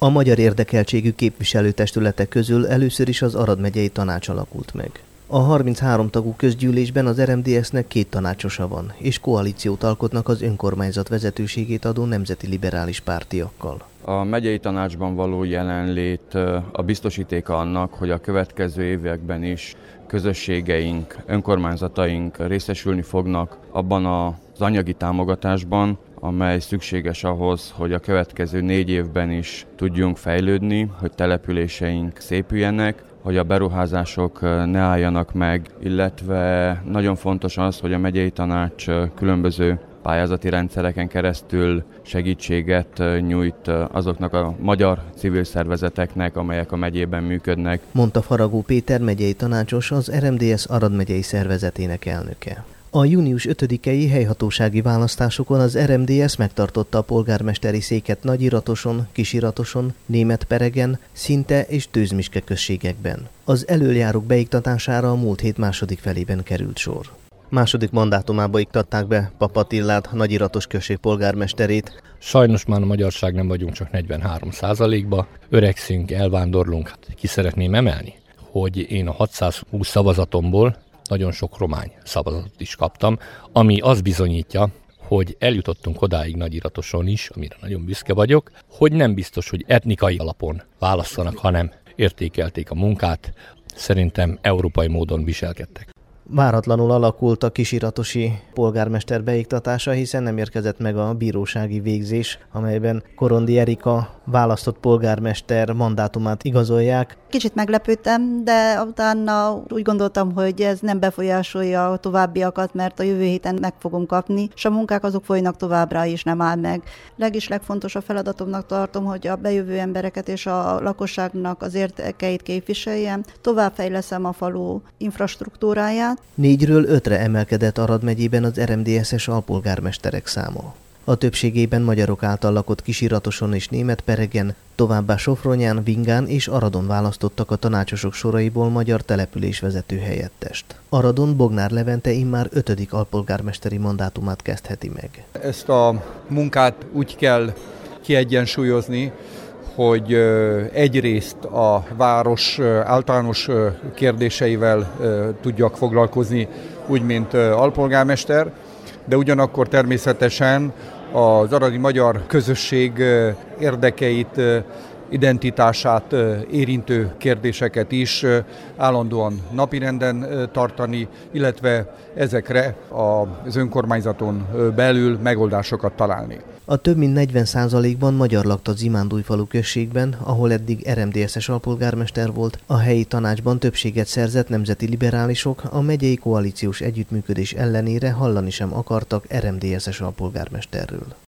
A magyar érdekeltségű képviselőtestületek közül először is az Arad megyei tanács alakult meg. A 33 tagú közgyűlésben az RMDSZ-nek 2 tanácsosa van, és koalíciót alkotnak az önkormányzat vezetőségét adó nemzeti liberális pártiakkal. A megyei tanácsban való jelenlét a biztosítéka annak, hogy a következő években is közösségeink, önkormányzataink részesülni fognak abban az anyagi támogatásban, amely szükséges ahhoz, hogy a következő 4 évben is tudjunk fejlődni, hogy településeink szépüljenek, hogy a beruházások ne álljanak meg, illetve nagyon fontos az, hogy a megyei tanács különböző pályázati rendszereken keresztül segítséget nyújt azoknak a magyar civil szervezeteknek, amelyek a megyében működnek. Mondta Faragó Péter megyei tanácsos, az RMDSZ Arad megyei szervezetének elnöke. A június 5-i helyhatósági választásokon az RMDSZ megtartotta a polgármesteri széket Nagyiratoson, Kisiratoson, Németperegen, Szinte és Tőzmiske községekben. Az elöljárók beiktatására a múlt hét második felében került sor. Második mandátumába iktatták be Pap Attillát, Nagyiratos község polgármesterét. Sajnos már a magyarság nem vagyunk csak 43%-ba, öregszünk, elvándorlunk. Ki szeretném emelni, hogy én a 620 szavazatomból nagyon sok romány szavazatot is kaptam, ami azt bizonyítja, hogy eljutottunk odáig Nagyiratoson is, amire nagyon büszke vagyok, hogy nem biztos, hogy etnikai alapon választanak, hanem értékelték a munkát, szerintem európai módon viselkedtek. Váratlanul alakult a kisiratosi polgármester beiktatása, hiszen nem érkezett meg a bírósági végzés, amelyben Korondi Erika választott polgármester mandátumát igazolják. Kicsit meglepődtem, de utána úgy gondoltam, hogy ez nem befolyásolja a továbbiakat, mert a jövő héten meg fogom kapni, és a munkák azok folynak továbbra is, nem áll meg. Legfontosabb feladatomnak tartom, hogy a bejövő embereket és a lakosságnak az érdekeit képviseljem, továbbfejleszem a falu infrastruktúráját. 4-ről 5-re emelkedett Arad megyében az RMDSZ-es alpolgármesterek száma. A többségében magyarok által lakott Kisiratoson és Németperegen, továbbá Sofronyán, Vingán és Aradon választottak a tanácsosok soraiból magyar településvezető helyettest. Aradon Bognár Levente immár 5. alpolgármesteri mandátumát kezdheti meg. Ezt a munkát úgy kell kiegyensúlyozni, hogy egyrészt a város általános kérdéseivel tudjak foglalkozni, úgy, mint alpolgármester, de ugyanakkor természetesen az aradi magyar közösség érdekeit, identitását érintő kérdéseket is állandóan napirenden tartani, illetve ezekre az önkormányzaton belül megoldásokat találni. A több mint 40%-ban magyar lakta Zimándújfalu községben, ahol eddig RMDSZ-es alpolgármester volt, a helyi tanácsban többséget szerzett nemzeti liberálisok a megyei koalíciós együttműködés ellenére hallani sem akartak RMDSZ-es alpolgármesterről.